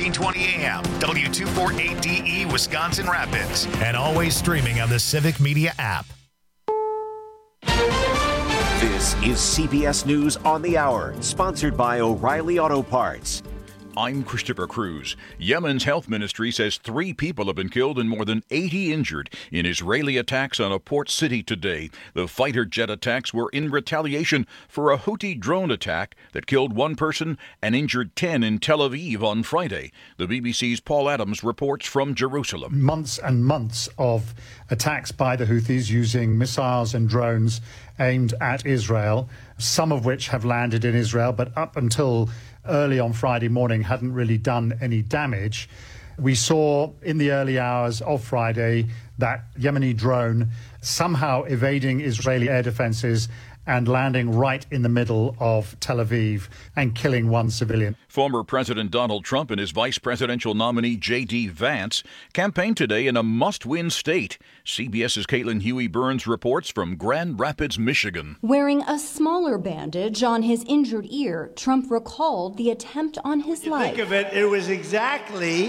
1420 AM, W248DE, Wisconsin Rapids, and always streaming on the Civic Media app. This is CBS News on the Hour, sponsored by O'Reilly Auto Parts. I'm Christopher Cruz. Yemen's health ministry says 3 people have been killed and more than 80 injured in Israeli attacks on a port city today. The fighter jet attacks were in retaliation for a Houthi drone attack that killed 1 person and injured 10 in Tel Aviv on Friday. The BBC's Paul Adams reports from Jerusalem. Months and months of attacks by the Houthis using missiles and drones aimed at Israel, some of which have landed in Israel, but up until early on Friday morning hadn't really done any damage. We saw in the early hours of Friday that Yemeni drone somehow evading Israeli air defenses and landing right in the middle of Tel Aviv and killing 1 civilian. Former President Donald Trump and his vice presidential nominee J.D. Vance campaigned today in a must-win state. CBS's Caitlin Huey-Burns reports from Grand Rapids, Michigan. Wearing a smaller bandage on his injured ear, Trump recalled the attempt on his life. Think of it, it was exactly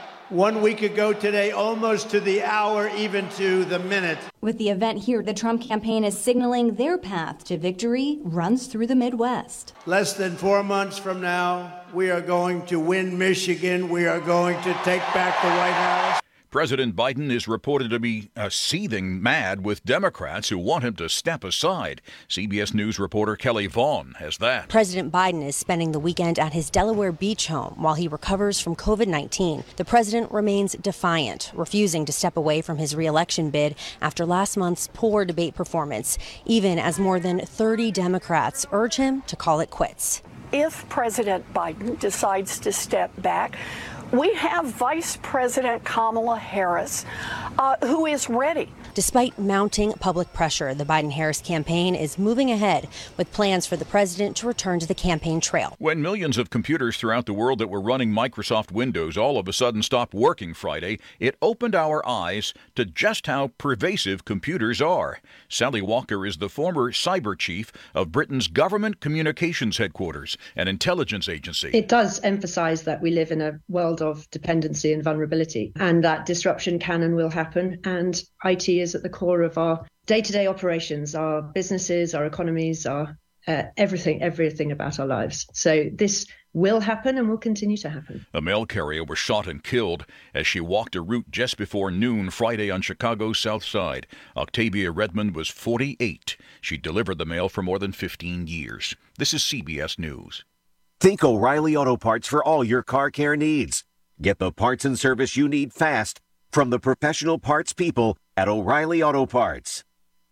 1 week ago today, almost to the hour, even to the minute. With the event here, the Trump campaign is signaling their path to victory runs through the Midwest. Less than 4 months from now, we are going to win Michigan. We are going to take back the White House. President Biden is reported to be seething mad with Democrats who want him to step aside. CBS News reporter Kelly Vaughn has that. President Biden is spending the weekend at his Delaware Beach home while he recovers from COVID-19. The president remains defiant, refusing to step away from his re-election bid after last month's poor debate performance, even as more than 30 Democrats urge him to call it quits. If President Biden decides to step back, we have Vice President Kamala Harris, who is ready. Despite mounting public pressure, the Biden-Harris campaign is moving ahead with plans for the president to return to the campaign trail. When millions of computers throughout the world that were running Microsoft Windows all of a sudden stopped working Friday, it opened our eyes to just how pervasive computers are. Sally Walker is the former cyber chief of Britain's Government Communications Headquarters, an intelligence agency. It does emphasize that we live in a world of dependency and vulnerability, and that disruption can and will happen, and IT is at the core of our day-to-day operations, our businesses, our economies, our everything about our lives. So this will happen and will continue to happen. A mail carrier was shot and killed as she walked a route just before noon Friday on Chicago's South Side. Octavia Redmond was 48. She delivered the mail for more than 15 years. This is CBS News. Think O'Reilly Auto Parts for all your car care needs. Get the parts and service you need fast from the professional parts people at O'Reilly Auto Parts.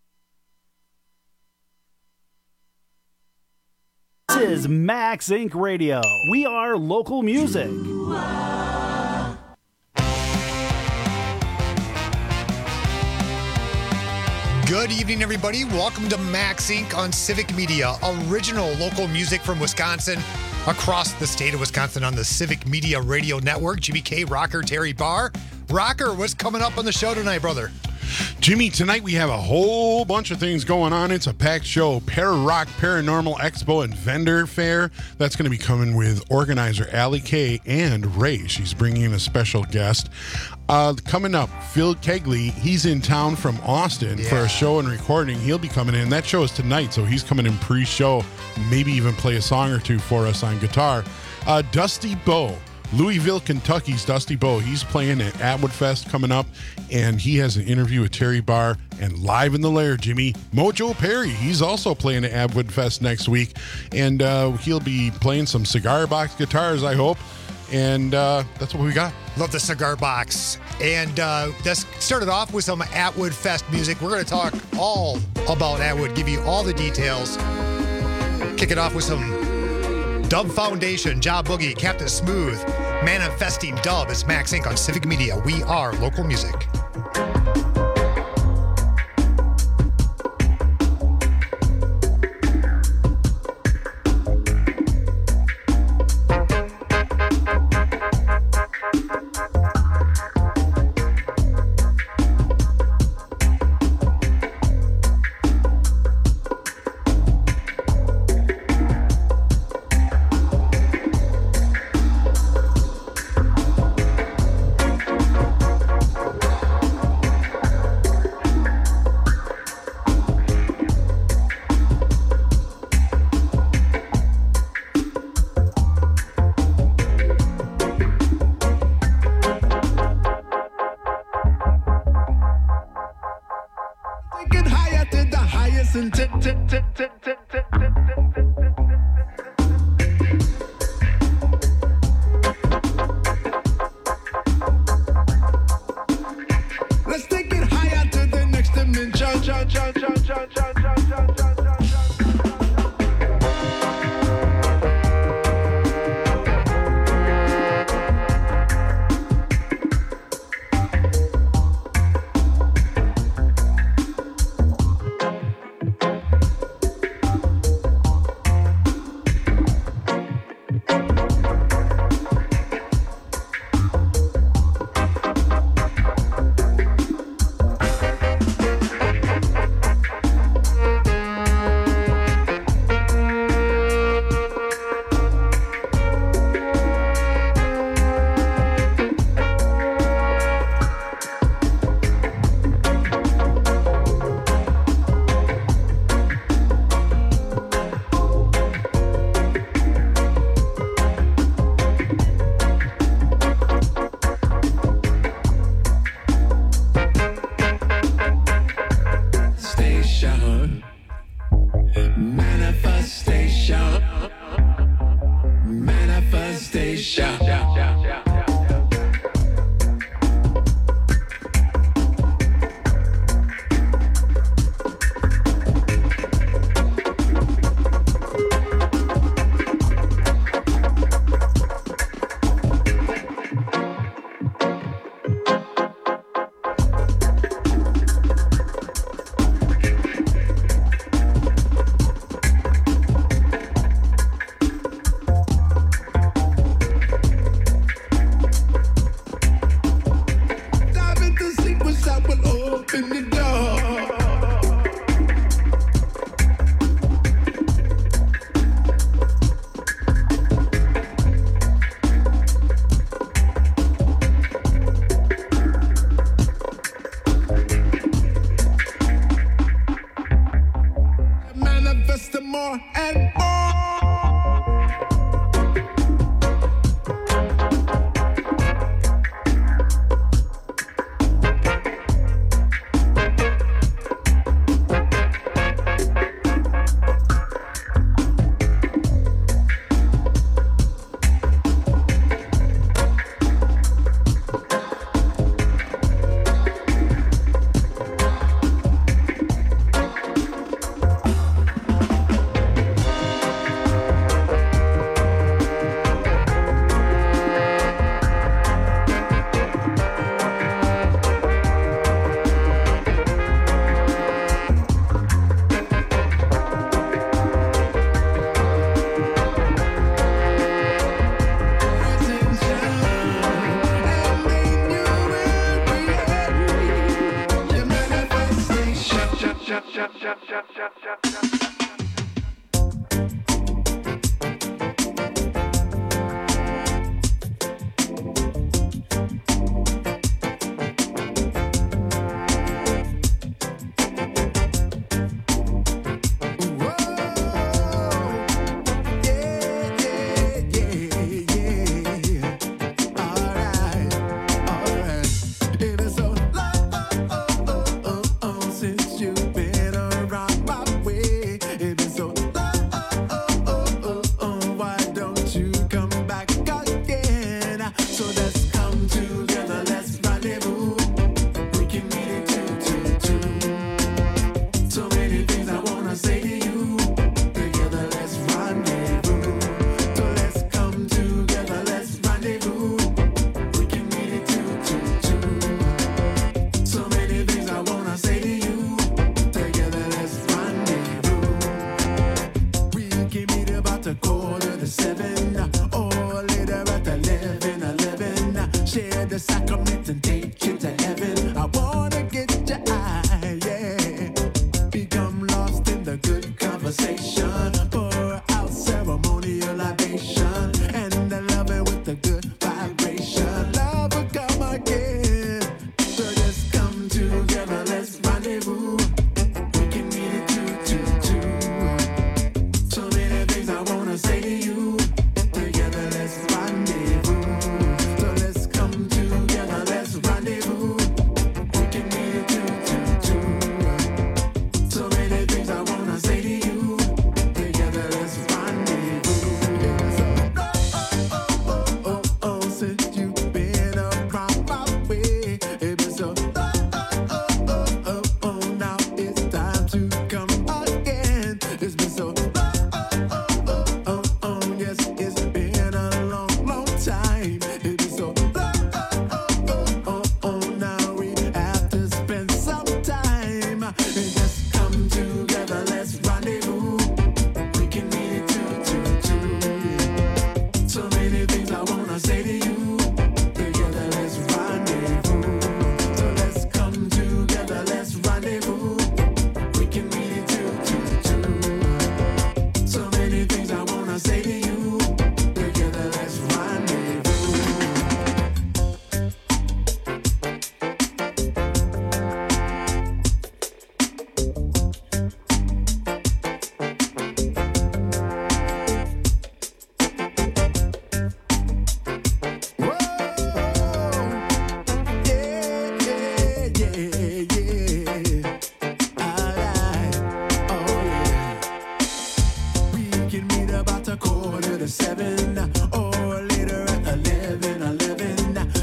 This is Max Inc. Radio. We are local music. Good evening, everybody. Welcome to Max Inc. on Civic Media, original local music from Wisconsin, across the state of Wisconsin on the Civic Media Radio Network. GBK Rocker Terry Barr. Rocker, what's coming up on the show tonight, brother? Jimmy, tonight we have a whole bunch of things going on. It's a packed show. Para-Rock Paranormal Expo and Vendor Fair. That's going to be coming with organizer Allie Kay and Ray. She's bringing in a special guest. Coming up, Phil Kegley. He's in town from Austin for a show and recording. He'll be coming in. That show is tonight, so he's coming in pre-show. Maybe even play a song or two for us on guitar. Dusty Bowe. Louisville, Kentucky's Dusty Bowe. He's playing at Atwood Fest coming up, and he has an interview with Terry Barr. And live in the lair, Jimmy, Mojo Perry. He's also playing at Atwood Fest next week, and he'll be playing some cigar box guitars, I hope. And that's what we got. Love the cigar box. And let's start it off with some Atwood Fest music. We're going to talk all about Atwood, give you all the details. Kick it off with some Dub Foundation, Job Boogie, Captain Smooth, Manifesting Dub. It's Max Inc. on Civic Media. We are local music. Let's take it higher to the next dimension.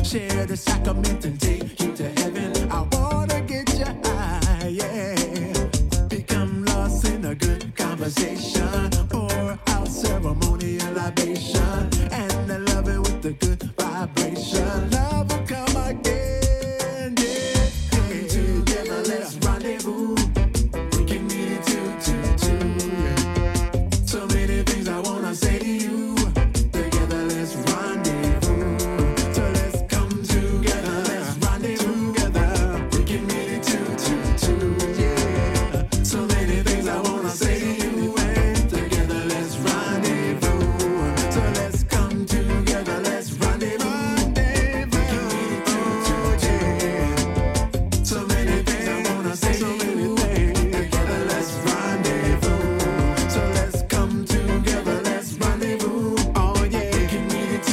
share the sacrament and take you to heaven. I wanna get you high, yeah. Become lost in a good conversation. Pour out ceremonial libation. And I love it with the good vibration. Love will come again, yeah. Come together, let's rendezvous. We can meet it two, yeah. So many things I wanna say to you. Together, let's rendezvous. So let's come together, let's rendezvous together. We can meet it two, yeah. So many things I wanna say to you. And together, let's rendezvous. So let's come together, let's rendezvous. We can meet it two, yeah. So many things I wanna say to you. Together, let's rendezvous. So let's come together, let's rendezvous. Oh yeah, we can meet it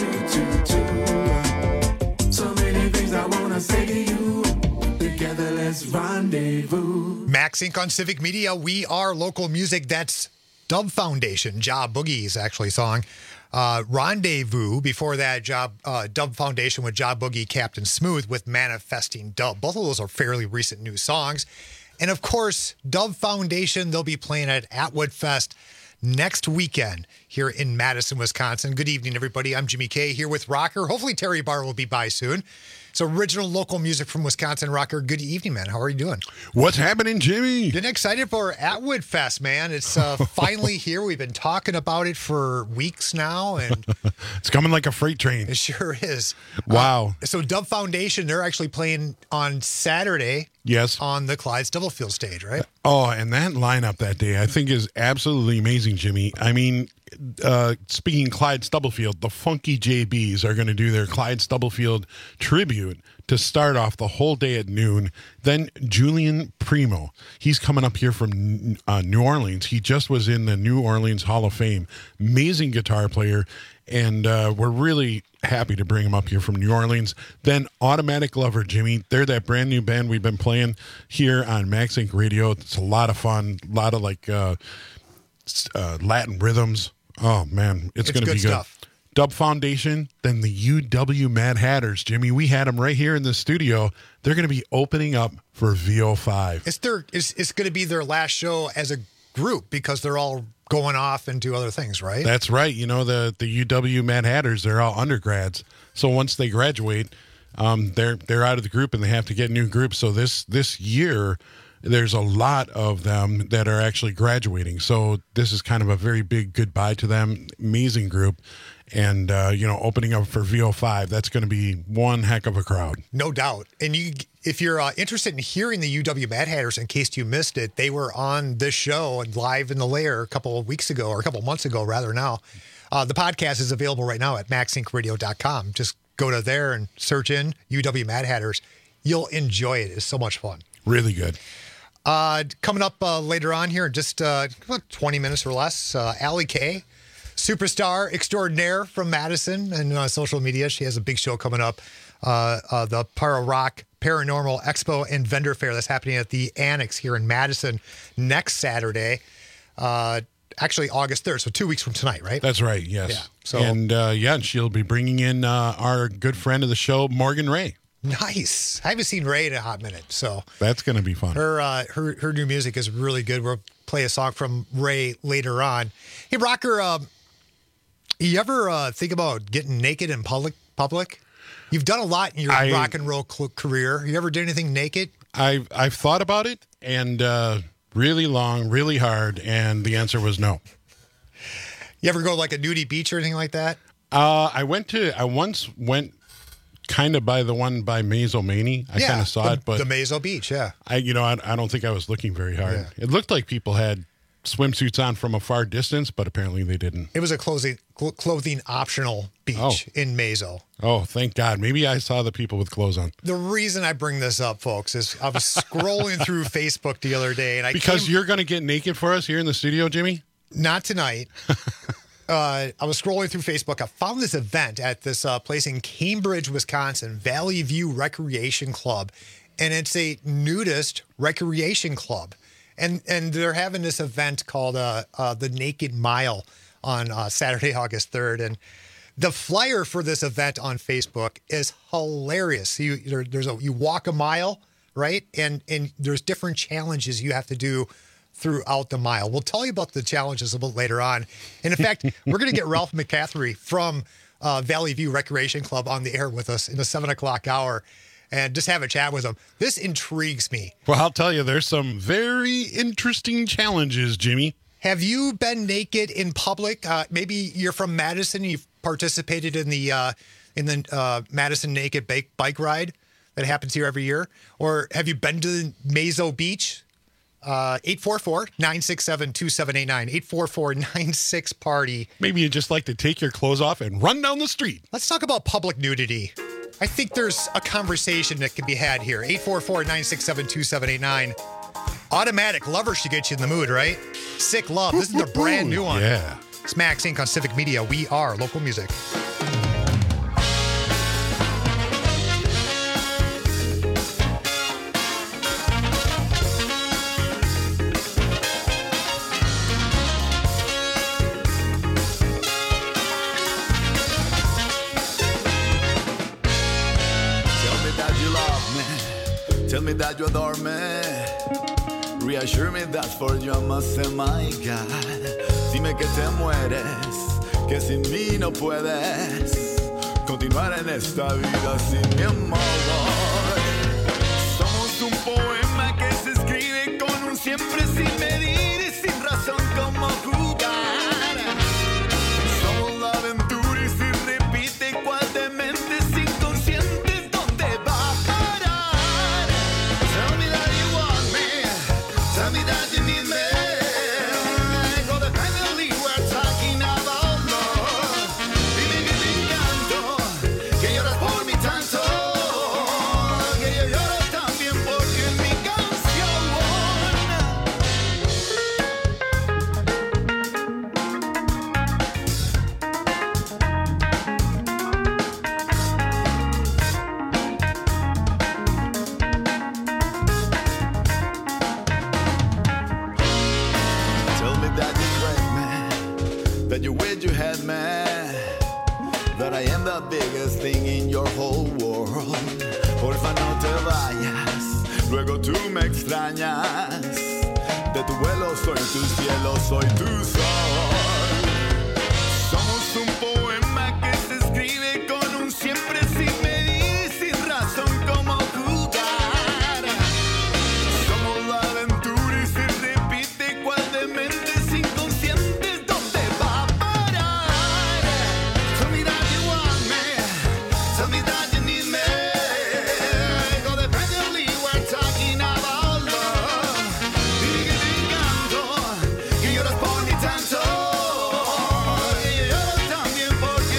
two. So many things I wanna say to you. Together, let's rendezvous. Max Inc. on Civic Media. We are local music. That's Dub Foundation. Job Boogie's actually song. Rendezvous. Before that, Dub Foundation with Job Boogie, Captain Smooth with Manifesting Dub. Both of those are fairly recent new songs. And of course, Dub Foundation, they'll be playing at Atwood Fest next weekend here in Madison, Wisconsin. Good evening, everybody. I'm Jimmy K here with Rocker. Hopefully Terry Barr will be by soon. It's original local music from Wisconsin. Rocker, good evening, man. How are you doing? What's happening, Jimmy? Getting excited for Atwood Fest, man. It's finally here. We've been talking about it for weeks now, and It's coming like a freight train. it sure is. Wow. So Dub Foundation, they're actually playing on Saturday Yes. on the Clyde Stubblefield stage, right? Oh, and that lineup that day, I think, is absolutely amazing, Jimmy. I mean, speaking Clyde Stubblefield, the Funky JBs are going to do their Clyde Stubblefield tribute to start off the whole day at noon. Then Julian Primo, he's coming up here from New Orleans. He just was in the New Orleans Hall of Fame. Amazing guitar player, and we're really happy to bring him up here from New Orleans. Then Automatic Lover, Jimmy. They're that brand new band we've been playing here on Max Inc. Radio. It's a lot of fun, a lot of like Latin rhythms. Oh, man, it's going to be good. Stuff. Dub Foundation, then the UW Mad Hatters. Jimmy, we had them right here in the studio. They're going to be opening up for VO5. It's going to be their last show as a group because they're all going off and do other things, right? That's right. You know, the UW Mad Hatters, they're all undergrads. So once they graduate, they're out of the group and they have to get new groups. So this year, there's a lot of them that are actually graduating. So this is kind of a very big goodbye to them. Amazing group. And, opening up for VO5, that's going to be one heck of a crowd. No doubt. And if you're interested in hearing the UW Mad Hatters, in case you missed it, they were on this show and live in the lair a couple of weeks ago, or a couple of months ago, rather now. The podcast is available right now at maxincradio.com. Just go to there and search in UW Mad Hatters. You'll enjoy it. It's so much fun. Really good. Coming up later on here in just about 20 minutes or less, Allie Kay, superstar extraordinaire from Madison and social media. She has a big show coming up, the Rock Paranormal Expo and Vendor Fair that's happening at the Annex here in Madison next Saturday. Actually, August 3rd, so 2 weeks from tonight, right? That's right, yes. Yeah. So, and she'll be bringing in our good friend of the show, Morgan Ray. Nice. I haven't seen Ray in a hot minute, so that's going to be fun. Her new music is really good. We'll play a song from Ray later on. Hey, Rocker, you ever think about getting naked in public? You've done a lot in your rock and roll career. You ever did anything naked? I've thought about it, and really long, really hard, and the answer was no. You ever go like a nudie beach or anything like that? I once went kind of by the one by Mazomanie. I kind of saw it, but the Mazo Beach, yeah. I don't think I was looking very hard. Yeah. It looked like people had swimsuits on from a far distance, but apparently they didn't. It was a clothing optional beach in Mazo. Oh, thank God. Maybe I saw the people with clothes on. The reason I bring this up, folks, is I was scrolling through Facebook the other day, and you're going to get naked for us here in the studio, Jimmy? Not tonight. I was scrolling through Facebook. I found this event at this place in Cambridge, Wisconsin, Valley View Recreation Club, and it's a nudist recreation club. And they're having this event called the Naked Mile on Saturday, August 3rd. And The flyer for this event on Facebook is hilarious. You walk a mile, right? And there's different challenges you have to do throughout the mile. We'll tell you about the challenges a little later on. And in fact, we're going to get Ralph McCaffrey from Valley View Recreation Club on the air with us in the 7 o'clock hour and just have a chat with him. This intrigues me. Well, I'll tell you, there's some very interesting challenges, Jimmy. Have you been naked in public? Maybe you're from Madison. You've participated in the Madison Naked Bike Ride that happens here every year. Or have you been to Mazo Beach? 844-967-2789. 844-96-PARTY. Maybe you just like to take your clothes off and run down the street. Let's talk about public nudity. I think there's a conversation that can be had here. 844-967-2789. Automatic Lover should get you in the mood, right? Sick Love. This is the brand new one. Yeah. It's Max Inc. on Civic Media. We are local music. Tell me that you adore me. Reassure me that for you I must say my God. Dime que te mueres, que sin mí no puedes continuar en esta vida sin mi amor. Somos un poema que se escribe con un siempre sin medir y sin razón como jugar. Somos la aventura y si repite cual de mentes inconscientes ¿dónde va a parar? Tell me that you want me, tell me that you need me. Codependently we're talking about love. Dime que te encanto, que lloras por mí tanto, que yo lloro también porque en mi canción. Tell me that you crave me, that you wish you had me, that I am the biggest thing in your whole world. Porfa no te vayas, luego tú me extrañas. De tu vuelo soy tu cielo, soy tu sol. Somos un poema que se escribe con un siempre sin medir, sin razón como jugar. Somos la aventura y se repite cual de mentes inconscientes ¿dónde va a parar? Tell me that you want me, tell me that you need me. Codependently we're talking about love. Dime que te encanto, que lloras por mí tanto, que yo lloro también porque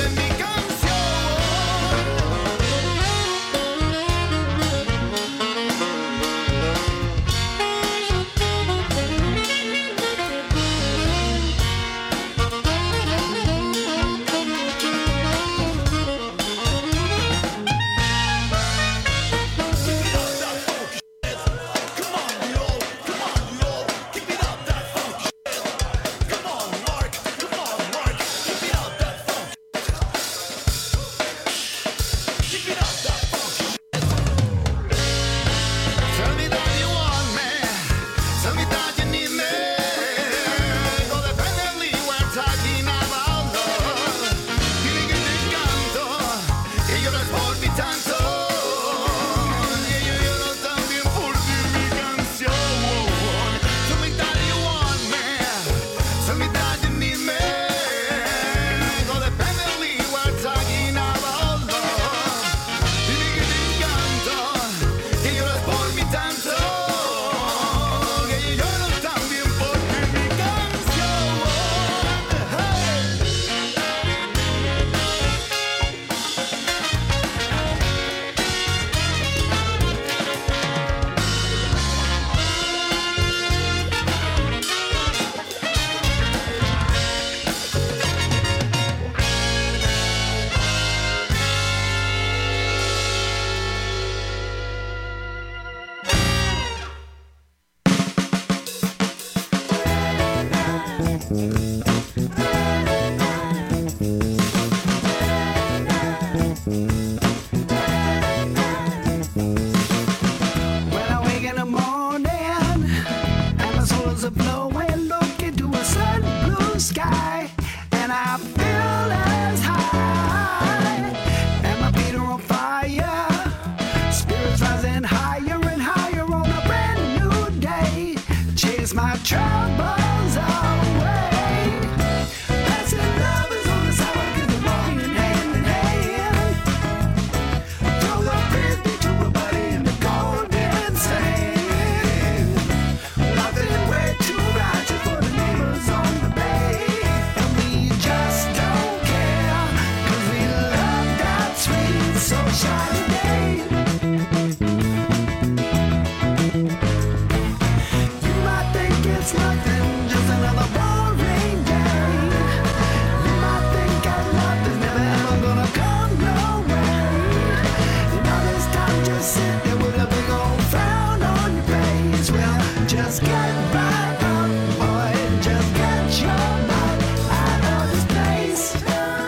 troubles away. Passing lovers on the sidewalk as they're walking hand in hand. Throw the frisbee to a buddy in the golden sand. Nothing way too righteous for the neighbors on the bay. And we just don't care, 'cause we love that sweet sunshine day. You might think it's nothing, just another boring day. You might think that love is never ever gonna come your way. And all this time just sit there with a big old frown on your face. Well, just get back up, boy, just get your butt out of this place.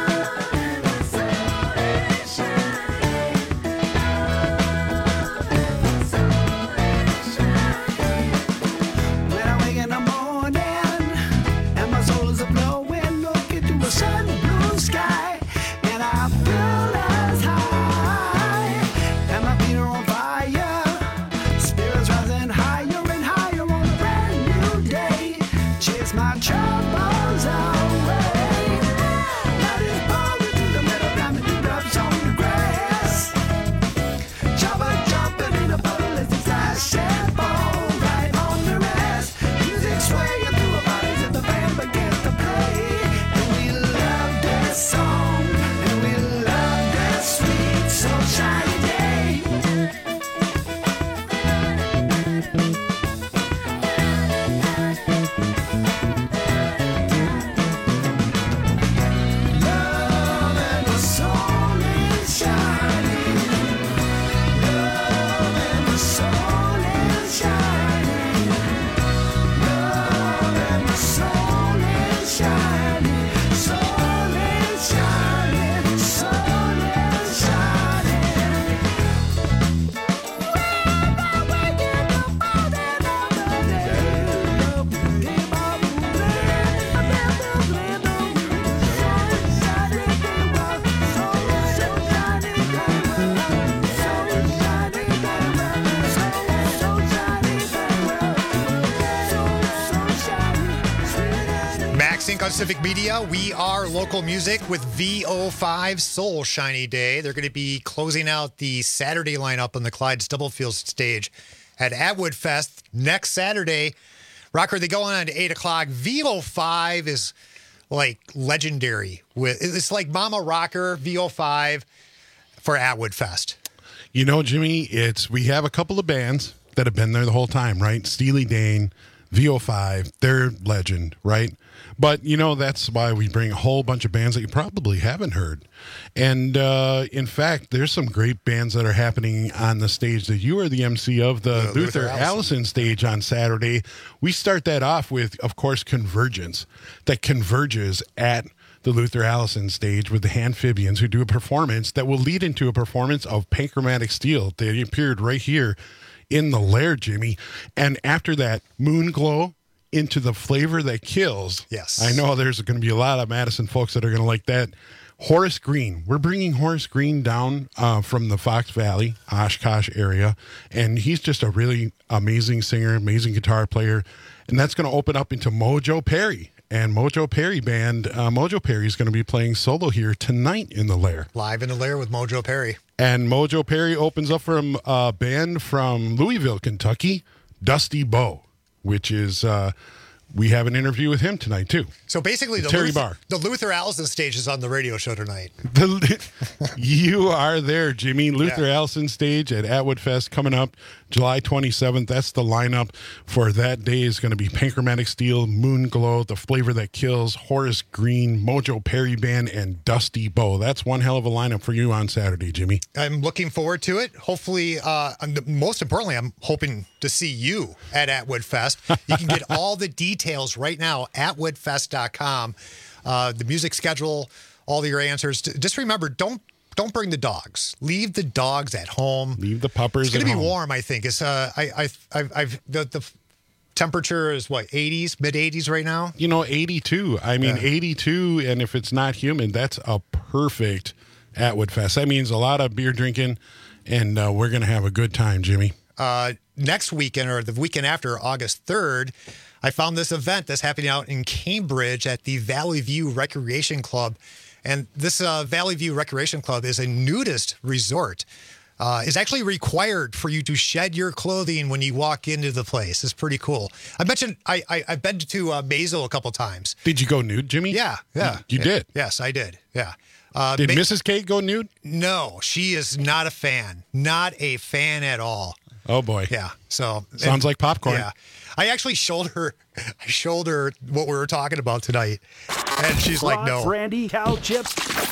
When I wake in the morning and my soul is a-blowing, look into a sun blue sky, and I feel as high, and my feet are on fire, spirits rising higher and higher on a brand new day. Chase my troubles away. Light is pouring through the meadow, diamond dewdrops on the grass. Chopper jumping in a puddle as it flash and fall right on the rest. Music swaying through our bodies as the band begins to play. And we love this song, and we love this sweet sunshine day. Love and the soul is shining. Love and the soul is shining. Love and the soul is shining. Soul is shining. Soul is shining. Max Inc. on Civic Media. We are local music with VO5 Soul Shiny Day. They're going to be closing out the Saturday lineup on the Clyde Stubblefield stage at Atwood Fest next Saturday. Rocker, they go on at 8 o'clock. VO5 is like legendary. It's like Mama Rocker, VO5 for Atwood Fest. You know, Jimmy, we have a couple of bands that have been there the whole time, right? Steely Dan, VO5, they're legend, right? But, you know, that's why we bring a whole bunch of bands that you probably haven't heard. And, in fact, there's some great bands that are happening on the stage that you are the MC of, the Luther Allison stage on Saturday. We start that off with, of course, Convergence, that converges at the Luther Allison stage with the Handphibians, who do a performance that will lead into a performance of Pancreatic Steel. They appeared right here in the Lair, Jimmy. And after that, Moonglow into the Flavor That Kills. Yes. I know there's going to be a lot of Madison folks that are going to like that. Horace Green. We're bringing Horace Green down from the Fox Valley, Oshkosh area. And he's just a really amazing singer, amazing guitar player. And that's going to open up into Mojo Perry. And Mojo Perry Band, Mojo Perry is going to be playing solo here tonight in the Lair. Live in the Lair with Mojo Perry. And Mojo Perry opens up from a band from Louisville, Kentucky, Dusty Bow, which is, we have an interview with him tonight, too. So basically, the Luther Allison stage is on the radio show tonight. You are there, Jimmy. Luther Allison stage at Atwood Fest coming up July 27th. That's the lineup for that day. Is going to be Pancreatic Steel, Moonglow, The Flavor That Kills, Horace Green, Mojo Perry Band, and Dusty Bow. That's one hell of a lineup for you on Saturday, Jimmy. I'm looking forward to it. Hopefully, most importantly, I'm hoping to see you at Atwood Fest. You can get all the details right now at woodfest.com. The music schedule, all your answers. Just remember, don't bring the dogs. Leave the dogs at home. Leave the puppers. It's going to be warm, I think. It's the temperature is what, 80s, mid 80s right now. 82. I mean, 82, and if it's not humid, that's a perfect Atwood Fest. That means a lot of beer drinking, and we're going to have a good time, Jimmy. next weekend or the weekend after, August 3rd, I found this event that's happening out in Cambridge at the Valley View Recreation Club. And this Valley View Recreation Club is a nudist resort. It's actually required for you to shed your clothing when you walk into the place. It's pretty cool. I mentioned I've been to Basil a couple times. Did you go nude, Jimmy? Yeah. You did? Yes, I did. Yeah. Did Mrs. Kate go nude? No, she is not a fan. Not a fan at all. Oh, boy. Yeah. So sounds like popcorn. Yeah. I actually showed her what we were talking about tonight. And she's like, no. Brandy, cow chips,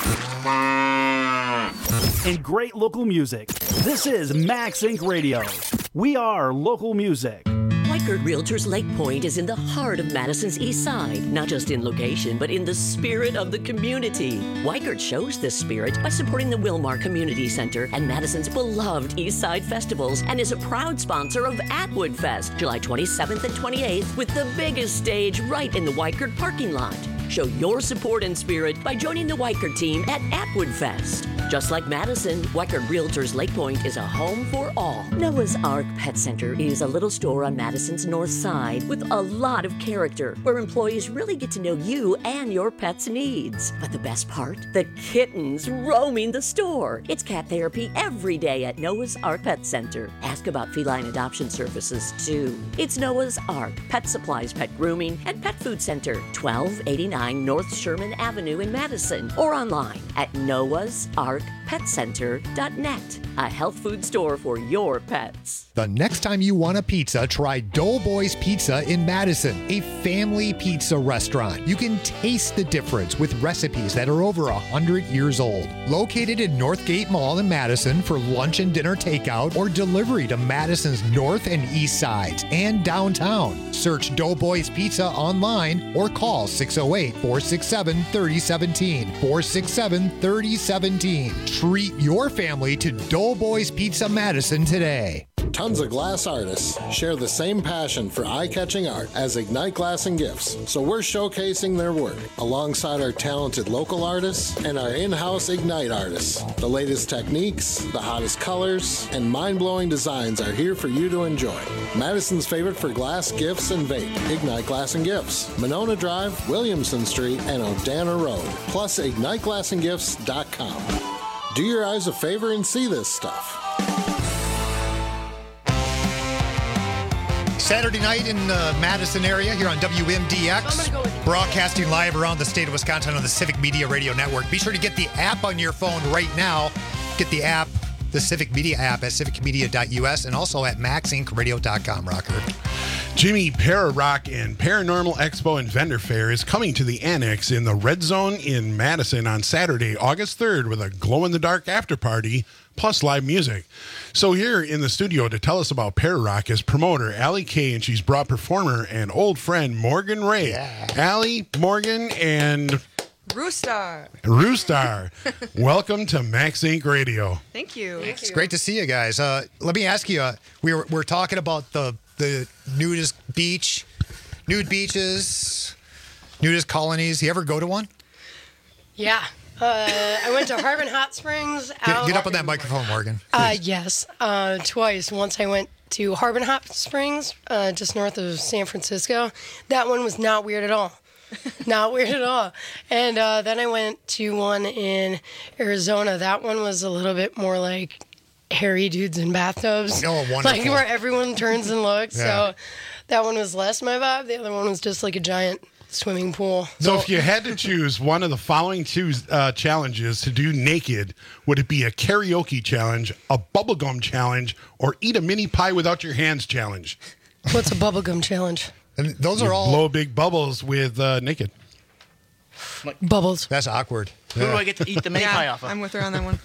and great local music. This is Max Inc. Radio. We are local music. Weichert Realtors Lake Point is in the heart of Madison's East Side, not just in location, but in the spirit of the community. Weichert shows this spirit by supporting the Wilmar Community Center and Madison's beloved East Side festivals, and is a proud sponsor of Atwood Fest, July 27th and 28th, with the biggest stage right in the Weichert parking lot. Show your support and spirit by joining the Weichert team at Atwood Fest. Just like Madison, Weichert Realtors Lake Point is a home for all. Noah's Ark Pet Center is a little store on Madison's north side with a lot of character, where employees really get to know you and your pet's needs. But the best part? The kittens roaming the store. It's cat therapy every day at Noah's Ark Pet Center. Ask about feline adoption services, too. It's Noah's Ark, pet supplies, pet grooming, and pet food center, 1289 North Sherman Avenue in Madison, or online at noahsarkpetcenter.net. A health food store for your pets. The next time you want a pizza, try Doughboys Pizza in Madison, a family pizza restaurant. You can taste the difference with recipes that are over 100 years old. Located in Northgate Mall in Madison for lunch and dinner takeout or delivery to Madison's north and east sides and downtown. Search Doughboys Pizza online or call 608-467-3017. 467-3017. Treat your family to Doughboys Pizza Madison today. Tons of glass artists share the same passion for eye-catching art as Ignite Glass and Gifts, so we're showcasing their work alongside our talented local artists and our in-house Ignite artists. The latest techniques, the hottest colors, and mind-blowing designs are here for you to enjoy. Madison's favorite for glass, gifts, and vape, Ignite Glass and Gifts, Monona Drive, Williamson Street, and Odana Road, plus IgniteGlassandGifts.com. Do your eyes a favor and see this stuff. Saturday night in the Madison area here on WMDX, broadcasting live around the state of Wisconsin on the Civic Media Radio Network. Be sure to get the app on your phone right now. Get the app, the Civic Media app at civicmedia.us and also at maxincradio.com, Rocker. Jimmy, Para-Rock and Paranormal Expo and Vendor Fair is coming to the Annex in the Red Zone in Madison on Saturday, August 3rd with a glow-in-the-dark after party plus live music. So here in the studio to tell us about Para-Rock is promoter Allie Kay, and she's brought performer and old friend Morgan Ray. Yeah. Allie, Morgan, and Roostar. Welcome to Max Inc. Radio. Thank you. It's great to see you guys. Let me ask you, we're talking about the nudist beach, nude beaches, nudist colonies. You ever go to one? Yeah. I went to Harbin Hot Springs. Get up on that microphone, Morgan. Yes, twice. Once I went to Harbin Hot Springs, just north of San Francisco. That one was not weird at all. Not weird at all. And then I went to one in Arizona. That one was a little bit more like hairy dudes in bathtubs. Oh, wonderful. Like where everyone turns and looks. Yeah. So that one was less my vibe. The other one was just like a giant swimming pool. So if you had to choose one of the following two challenges to do naked, would it be a karaoke challenge, a bubblegum challenge, or eat a mini pie without your hands challenge? What's a bubblegum challenge? And those are all blow big bubbles with naked. Bubbles. That's awkward. Who do I get to eat the mini pie off of? I'm with her on that one.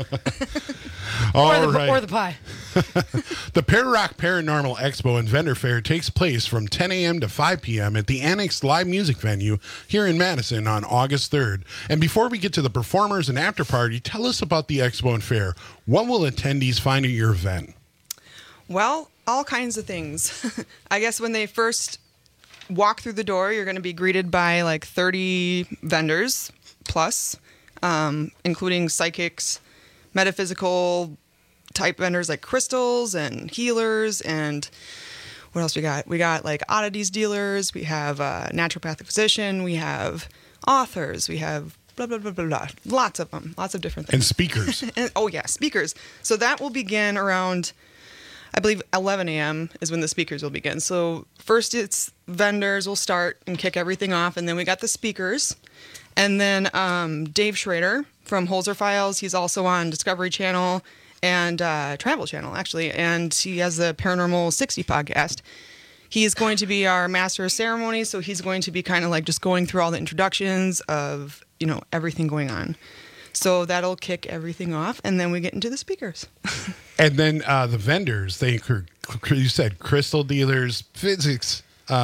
Or the pie. The Para-Rock Paranormal Expo and Vendor Fair takes place from 10 a.m. to 5 p.m. at the Annex Live Music Venue here in Madison on August 3rd. And before we get to the performers and after party, tell us about the Expo and Fair. What will attendees find at your event? Well, all kinds of things. I guess when they first walk through the door, you're going to be greeted by like 30 vendors plus, including psychics, metaphysical type vendors like crystals and healers and what else we got? We got like oddities dealers. We have a naturopathic physician. We have authors. We have blah, blah, blah, blah, blah. Lots of them. Lots of different things. And speakers. Speakers. So that will begin around, I believe, 11 a.m. is when the speakers will begin. So first it's vendors will start and kick everything off. And then we got the speakers. And then Dave Schrader from Holzer Files. He's also on Discovery Channel and Travel Channel, actually. And he has the Paranormal 60 podcast. He's going to be our master of ceremonies. So he's going to be kind of like just going through all the introductions of, everything going on. So that'll kick everything off. And then we get into the speakers. And then the vendors, you said crystal dealers, physics,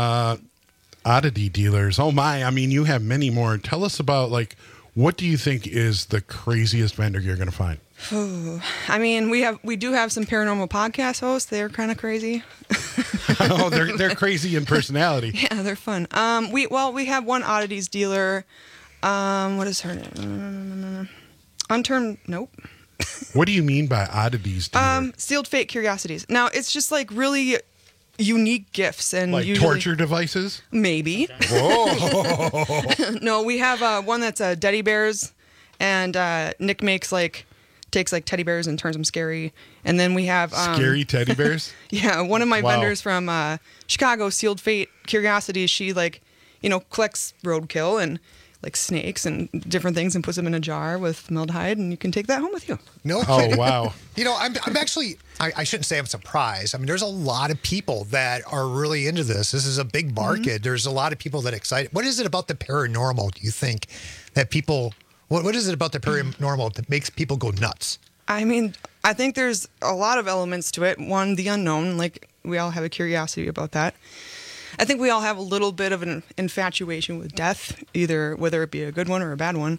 oddity dealers. Oh my, I mean, you have many more. Tell us about, what do you think is the craziest vendor you're going to find? I mean, we do have some paranormal podcast hosts. They're kind of crazy. Oh, they're crazy in personality. Yeah, they're fun. We have one oddities dealer. What is her name? Unturned. Nope. What do you mean by oddities dealer? Sealed Fate Curiosities. Now it's just like really unique gifts and torture devices. Maybe. Whoa. No, we have one that's teddy bears, and Nick takes teddy bears and turns them scary. And then we have scary teddy bears. Yeah, one of my vendors from Chicago, Sealed Fate Curiosities. She collects roadkill and snakes and different things and puts them in a jar with formaldehyde, and you can take that home with you. No kidding. Oh, wow. I'm actually, I shouldn't say I'm surprised. I mean, there's a lot of people that are really into this. This is a big market. Mm-hmm. There's a lot of people that are excited. What is it about the paranormal, do you think, that people, what is it about the paranormal that makes people go nuts? I mean, I think there's a lot of elements to it. One, the unknown, we all have a curiosity about that. I think we all have a little bit of an infatuation with death, whether it be a good one or a bad one.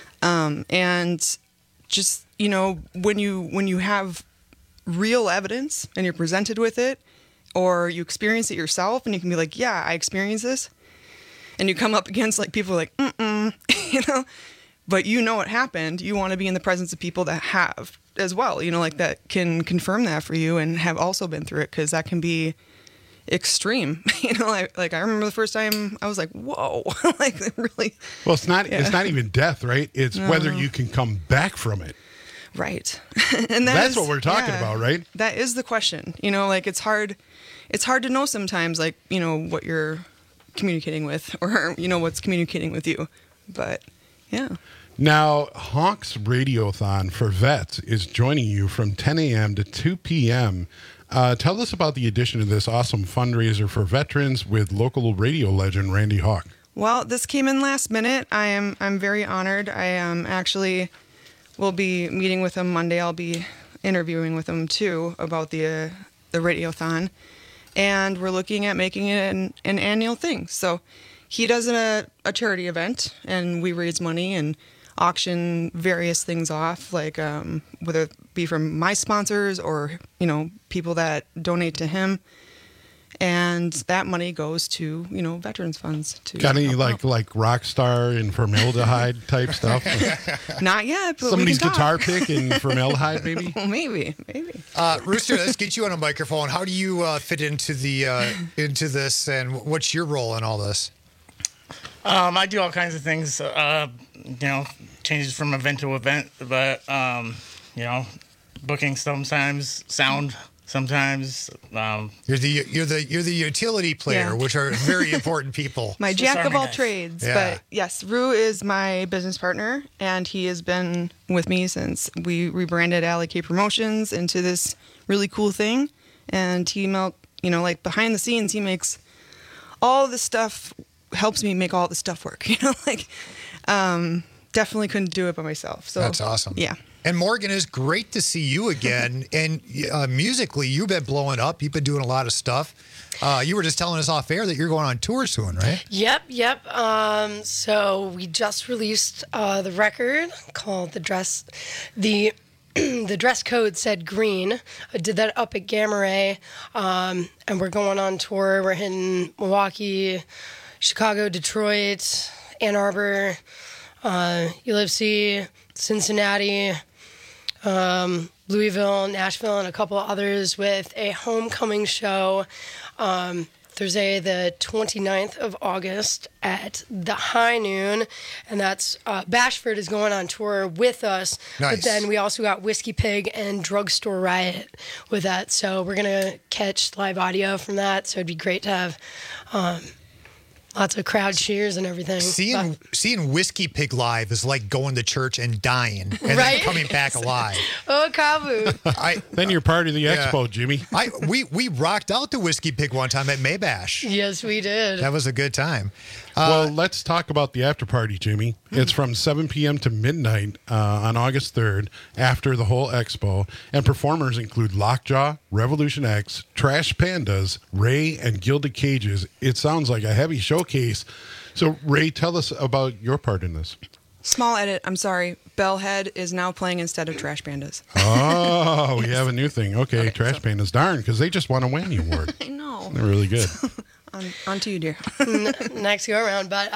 And just, when you have real evidence and you're presented with it, or you experience it yourself and you can be like, yeah, I experienced this. And you come up against people like, but it happened. You want to be in the presence of people that have as well, that can confirm that for you and have also been through it, because that can be extreme. I remember the first time I was like, whoa. Really. Well, it's not even death, right? It's whether you can come back from it. Right. And that's what we're talking about, right? That is the question. It's hard to know sometimes, what you're communicating with, or what's communicating with you. But yeah. Now, Hawks Radiothon for Vets is joining you from 10 a.m. to 2 p.m. Tell us about the addition to this awesome fundraiser for veterans with local radio legend Randy Hawk. Well, this came in last minute. I'm very honored. I actually will be meeting with him Monday. I'll be interviewing with him too about the radiothon, and we're looking at making it an annual thing. So he does a charity event, and we raise money and auction various things off, whether it be from my sponsors or people that donate to him, and that money goes to veterans funds. Got any like rock star and formaldehyde type stuff? Not yet. But somebody's guitar pick and formaldehyde, maybe. Well, maybe. Rooster, let's get you on a microphone. How do you fit into into this, and what's your role in all this? I do all kinds of things. Changes from event to event, but booking sometimes, sound sometimes. You're the utility player, which are very important people. My jack of all trades. Yeah. But yes, Rue is my business partner, and he has been with me since we rebranded Alley K Promotions into this really cool thing. And he behind the scenes, he makes all this stuff, helps me make all the stuff work. Definitely couldn't do it by myself. So that's awesome. Yeah. And Morgan, it's great to see you again. And musically, you've been blowing up. You've been doing a lot of stuff. You were just telling us off air that you're going on tour soon, right? Yep. So we just released the record called The Dress. The dress code said green. I did that up at Gamma Ray. And we're going on tour. We're hitting Milwaukee, Chicago, Detroit, Ann Arbor, Ulysses, Cincinnati, Louisville, Nashville, and a couple of others with a homecoming show Thursday, the 29th of August at the High Noon. And that's Bashford is going on tour with us. Nice. But then we also got Whiskey Pig and Drugstore Riot with that. So we're going to catch live audio from that. So it'd be great to have lots of crowd cheers and everything. Seeing Whiskey Pig live is like going to church and dying and then Right? coming back alive. Oh, Kabu. Then you're part of the Yeah. expo, Jimmy. We rocked out the Whiskey Pig one time at Maybash. Yes, we did. That was a good time. Well, let's talk about the after party, Jimmy. It's from 7 p.m. to midnight on August 3rd after the whole expo. And performers include Lockjaw, Revolution X, Trash Pandas, Ray, and Gilded Cages. It sounds like a heavy showcase. So, Ray, tell us about your part in this. Small edit. I'm sorry. Bellhead is now playing instead of Trash Pandas. Oh, we have a new thing. Okay, Trash Pandas. Darn, because they just won a Whammy Award. I know. They're really good. On to you, dear. Next go around. But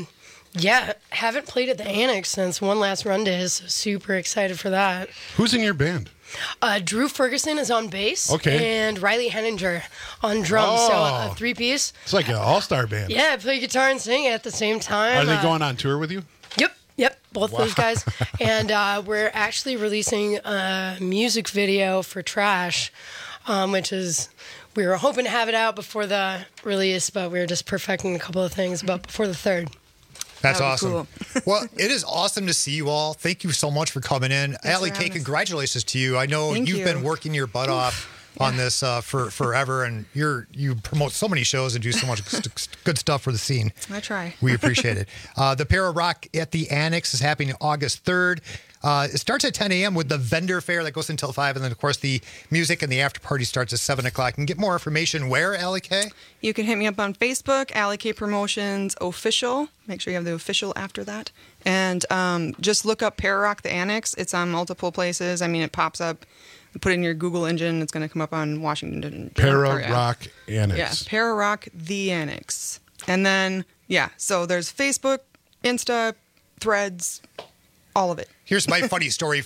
yeah, haven't played at the Annex since One Last Run Days. So super excited for that. Who's in your band? Drew Ferguson is on bass. Okay. And Riley Henninger on drums. Oh. So a three-piece. It's like an all-star band. Yeah, I play guitar and sing at the same time. Are they going on tour with you? Yep, both those guys. And we're actually releasing a music video for Trash, which is, we were hoping to have it out before the release, but we were just perfecting a couple of things, but before the 3rd. That's That would be awesome. Well, it is awesome to see you all. Thank you so much for coming in. Allie K, congratulations to you. I know Thank you've you. been working your butt off on this for forever, and you promote so many shows and do so much good stuff for the scene. I try. We appreciate it. The Para Rock at the Annex is happening August 3rd. It starts at 10 a.m. with the vendor fair that goes until 5, and then, of course, the music and the after party starts at 7 o'clock. You can get more information where, Allie K? You can hit me up on Facebook, Allie K Promotions Official. Make sure you have the official after that. And just look up Para Rock the Annex. It's on multiple places. I mean, it pops up. Put it in your Google engine. It's going to come up on Washington. Para Rock Annex. Yeah, Para Rock the Annex. And then, so there's Facebook, Insta, Threads, all of it. Here's my funny story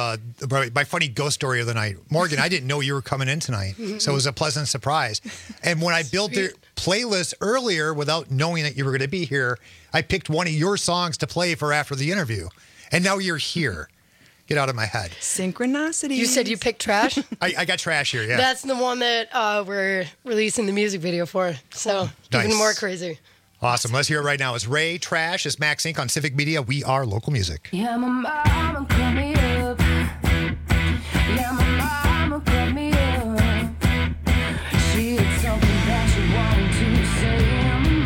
my funny ghost story of the night. Morgan, I didn't know you were coming in tonight, so it was a pleasant surprise. And when I built the playlist earlier without knowing that you were going to be here, I picked one of your songs to play for after the interview. And now you're here. Get out of my head. Synchronicity. You said you picked Trash? I got Trash here, yeah. That's the one that we're releasing the music video for. So Nice. even more crazy. Awesome. Let's hear it right now. It's Ray, Trash, it's Max Inc. on Civic Media. We are local music. Yeah, my mama cut me up. Yeah, my mama cut me up. She had something that she wanted to say. Yeah,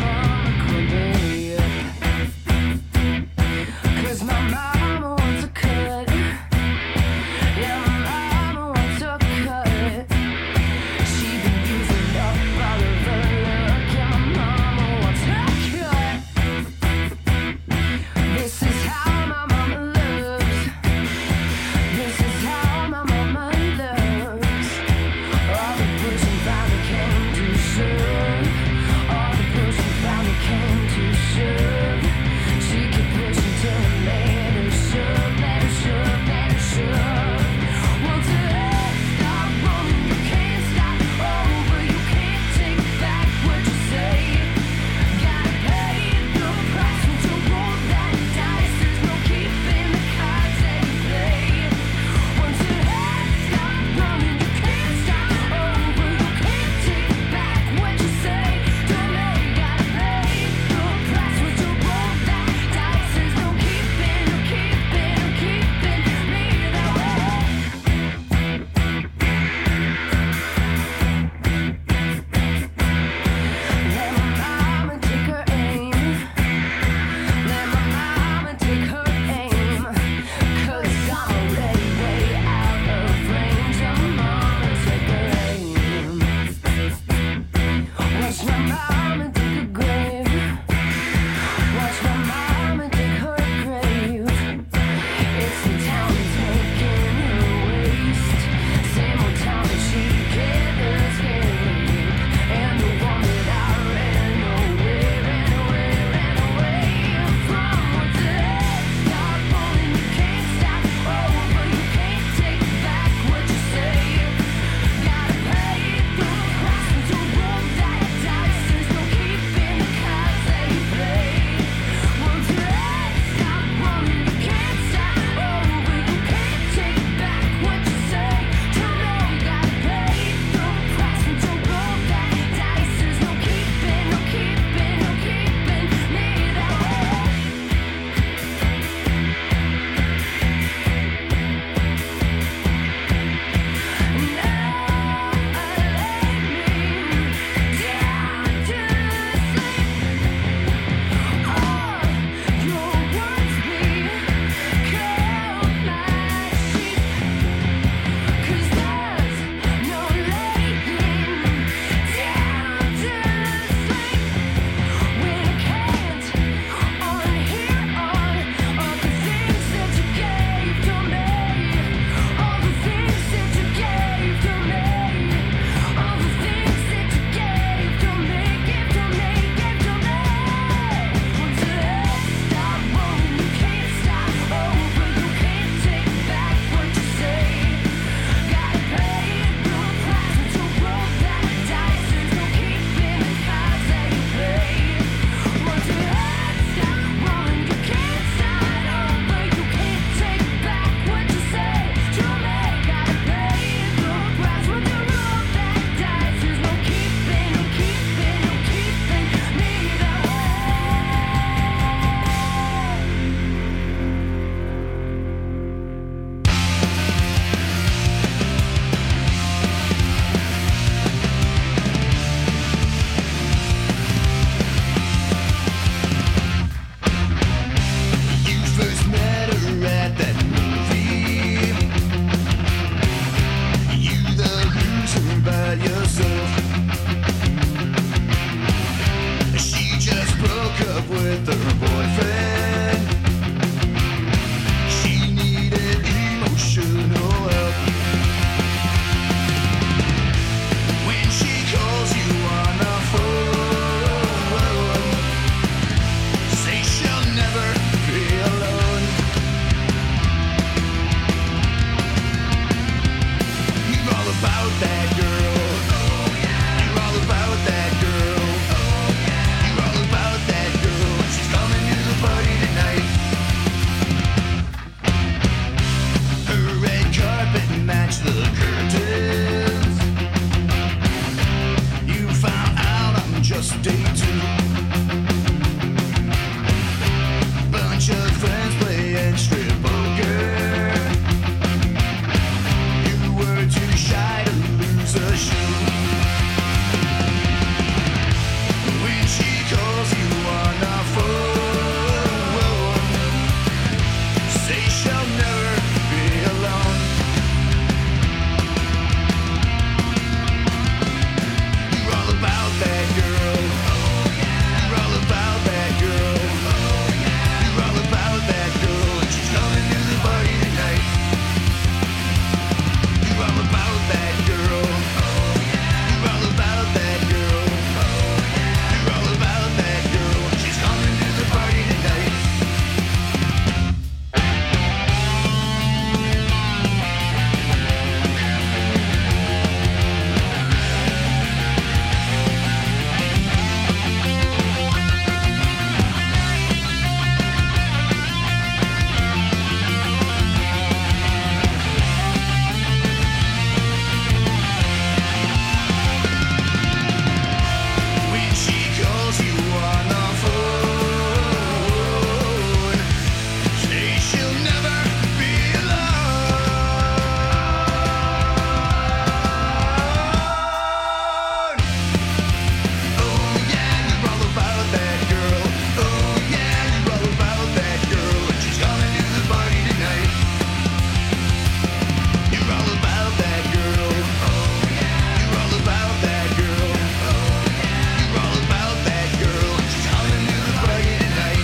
my mama cut me up. 'Cause my mama wants a cut. Yeah, my mama wants a cut. She been using up all of her luck. Yeah, my mama wants a cut. This is how my mama loves. This is how my mama loves. about that girl. You're all about that girl. You're all about that girl. She's coming to the party tonight. Her red carpet matched the curtains. You found out I'm just day two. Bunch of friends playing strip poker. You were too shy to lose a shoe. When she calls you on the phone, say she'll never be alone. You're all about that girl. You're all about that girl. You're all about that girl, and she's coming to the party tonight. You're all about that girl. You're all about that girl. You're all about that girl, and she's coming to the party tonight. When she calls you on the phone, say she'll never be alone. Oh yeah, you're all about that girl. Oh yeah, you're all about that girl, and she's coming to the party tonight. You're all about that girl. You're all about that girl. You're all about that girl, and she's coming to the party tonight.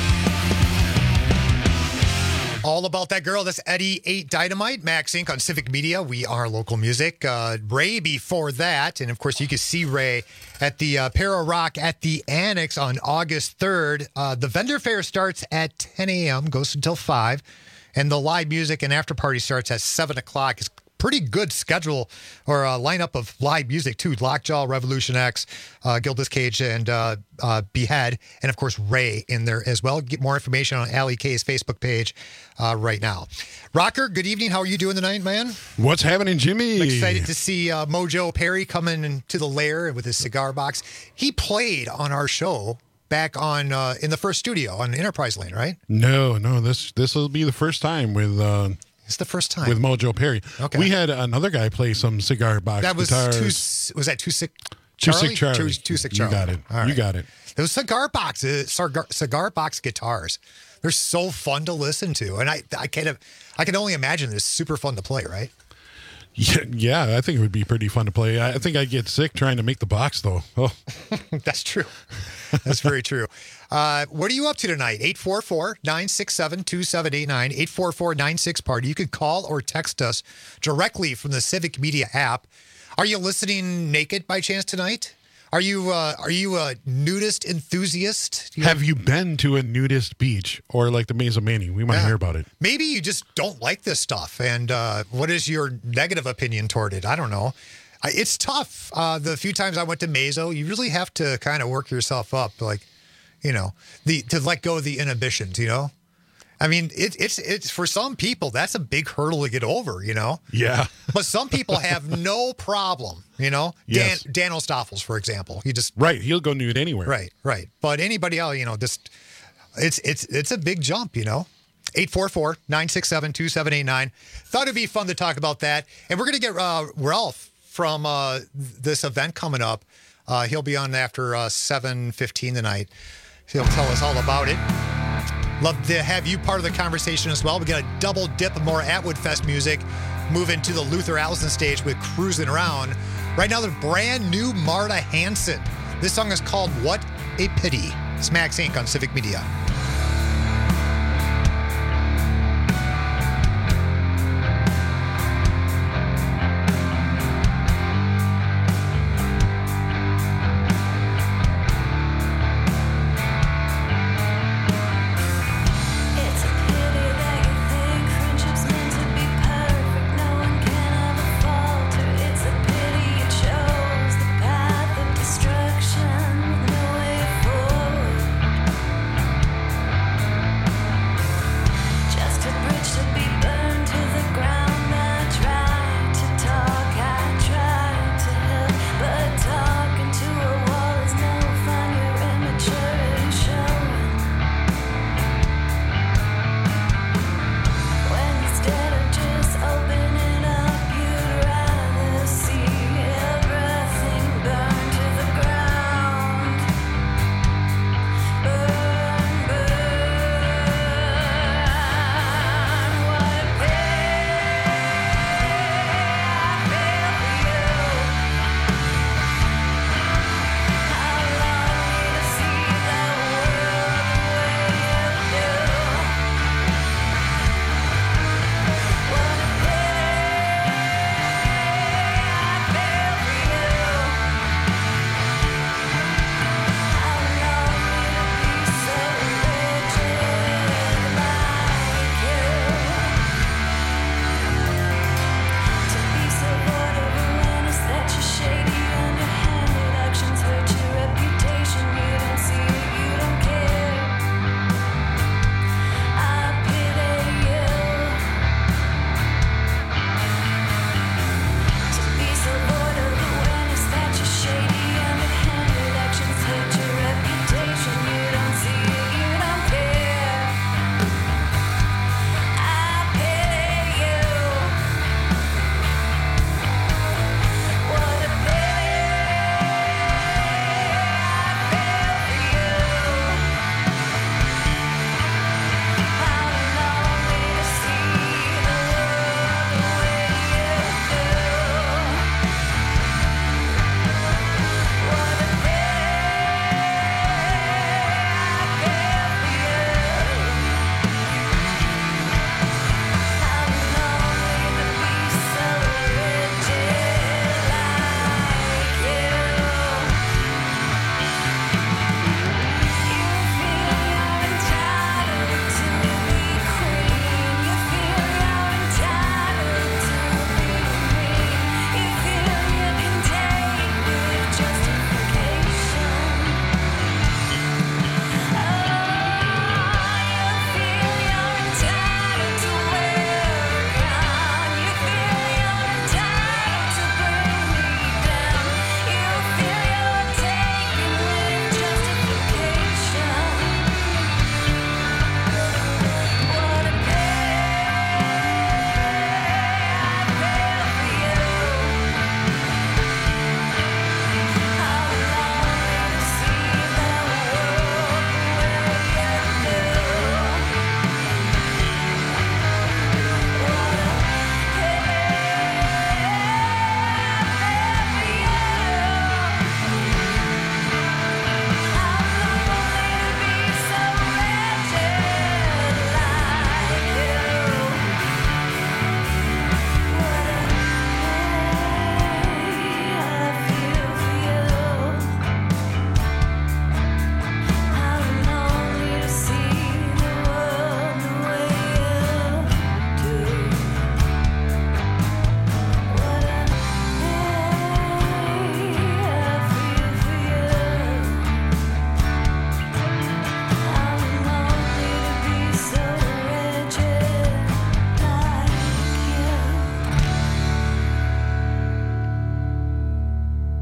All About That Girl. That's Eddie 8 Dynamite, Max Inc. on Civic Media. We are local music. Ray before that. And of course, you can see Ray at the Para Rock at the Annex on August 3rd. The vendor fair starts at 10 a.m., goes until 5. And the live music and after party starts at 7 o'clock. It's pretty good schedule or lineup of live music too. Lockjaw, Revolution X, Gildas Cage, and Behead, and of course Ray in there as well. Get more information on Allie K's Facebook page right now. Rocker, good evening. How are you doing tonight, man? What's happening, Jimmy? I'm excited to see Mojo Perry coming into the lair with his cigar box. He played on our show back on in the first studio on Enterprise Lane, right? No, this will be the first time with. It's the first time with Mojo Perry. Okay. We had another guy play some cigar box That was guitars. was that Too Sick Too Charlie? Sick Charlie. Too Sick You Charlie. got it. All right. You got it. Those cigar boxes, cigar box guitars. They're so fun to listen to, and I can only imagine it's super fun to play, right? Yeah, I think it would be pretty fun to play. I think I'd get sick trying to make the box, though. Oh. That's true. That's very true. What are you up to tonight? 844-967-2789, 844-96-PARTY. You can call or text us directly from the Civic Media app. Are you listening naked by chance tonight? Are you a nudist enthusiast? Have you been to a nudist beach or like the Mesa Manny? We want to hear about it. Maybe you just don't like this stuff. And what is your negative opinion toward it? I don't know. It's tough. The few times I went to Mesa, you really have to kind of work yourself up, like, to let go of the inhibitions, I mean, it's for some people, that's a big hurdle to get over, Yeah. But some people have no problem, Yes. Dan Ostafels, for example. He just Right. He'll go nude anywhere. Right. But anybody else, just it's a big jump, 844-967-2789. Thought it'd be fun to talk about that. And we're going to get Ralph from this event coming up. He'll be on after 7:15 tonight. He'll tell us all about it. Love to have you part of the conversation as well. We got a double dip of more Atwood Fest music. Move into the Luther Allison stage with Cruising Around. Right now, the brand new Marta Hanson. This song is called What a Pity. It's Max Inc. on Civic Media. It's a pity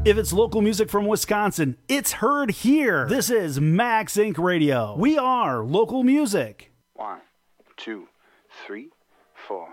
If it's local music from Wisconsin, it's heard here. This is Max Inc. Radio. We are local music. 1, 2, 3, 4.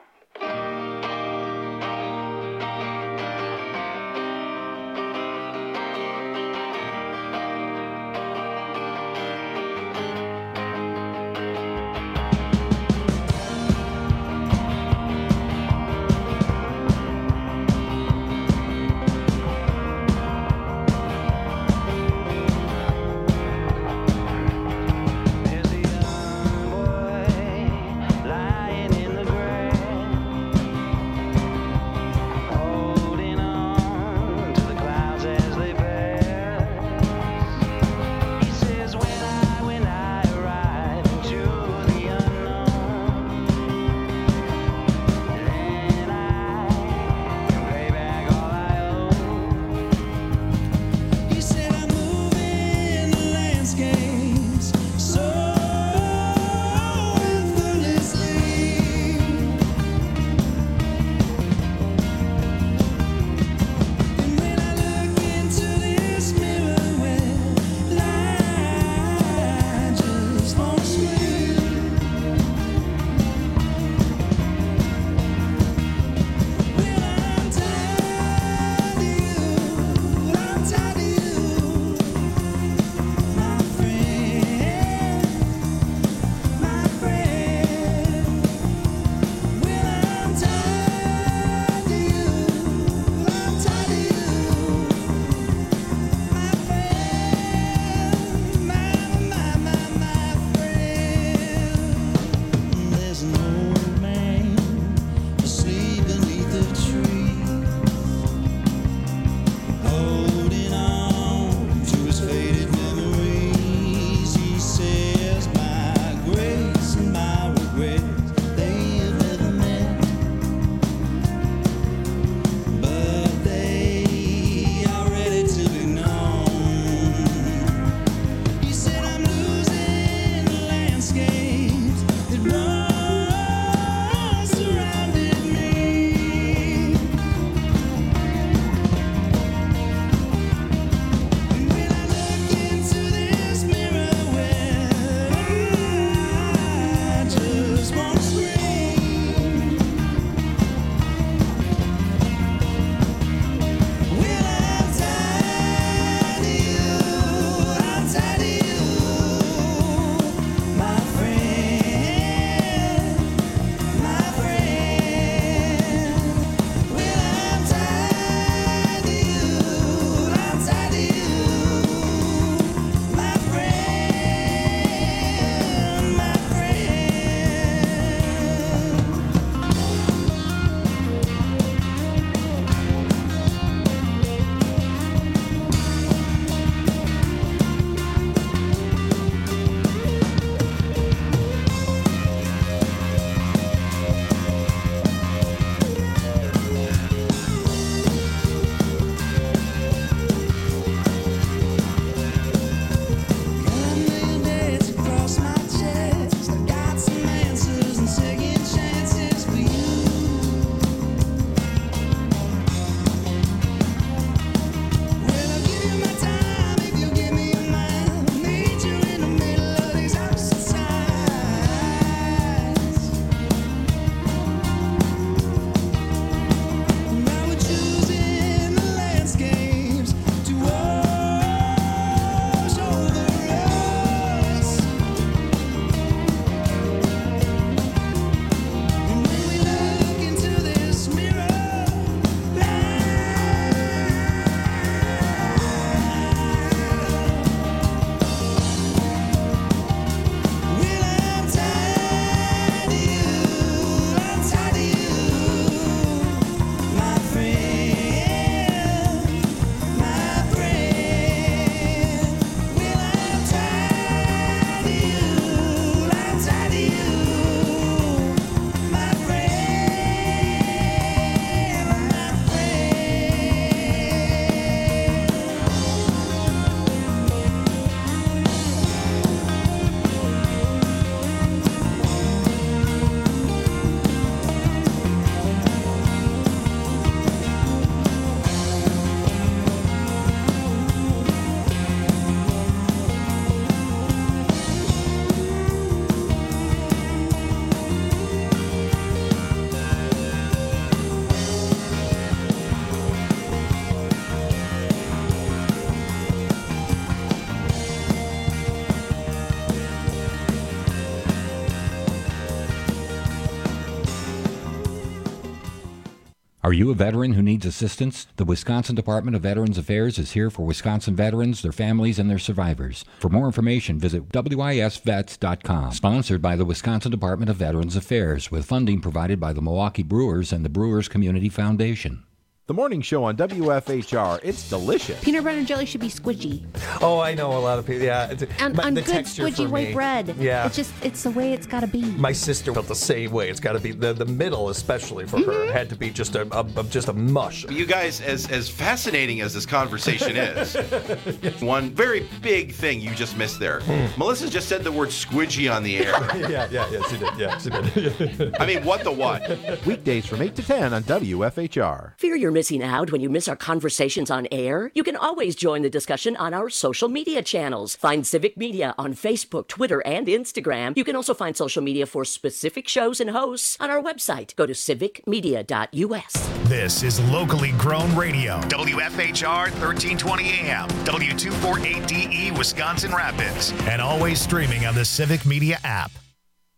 Are you a veteran who needs assistance? The Wisconsin Department of Veterans Affairs is here for Wisconsin veterans, their families, and their survivors. For more information, visit wisvets.com. Sponsored by the Wisconsin Department of Veterans Affairs, with funding provided by the Milwaukee Brewers and the Brewers Community Foundation. The morning show on WFHR. It's delicious. Peanut butter and jelly should be squidgy. Oh, I know a lot of people. Yeah, And on the good texture squidgy for white me. bread. Yeah, it's the way it's got to be. my sister felt the same way. It's got to be the middle, especially for her, had to be just a mush. You guys, as fascinating as this conversation is, one very big thing you just missed there. Melissa just said the word squidgy on the air. yeah, she did. Yeah, she did. I mean, what the what? Weekdays from 8 to 10 on WFHR. Fear you're missing out when you miss our conversations on air? You can always join the discussion on our social media channels. Find Civic Media on Facebook, Twitter, and Instagram. You can also find social media for specific shows and hosts on our website. Go to civicmedia.us. This is locally grown radio. WFHR 1320 AM, W248DE Wisconsin Rapids, and always streaming on the Civic Media app.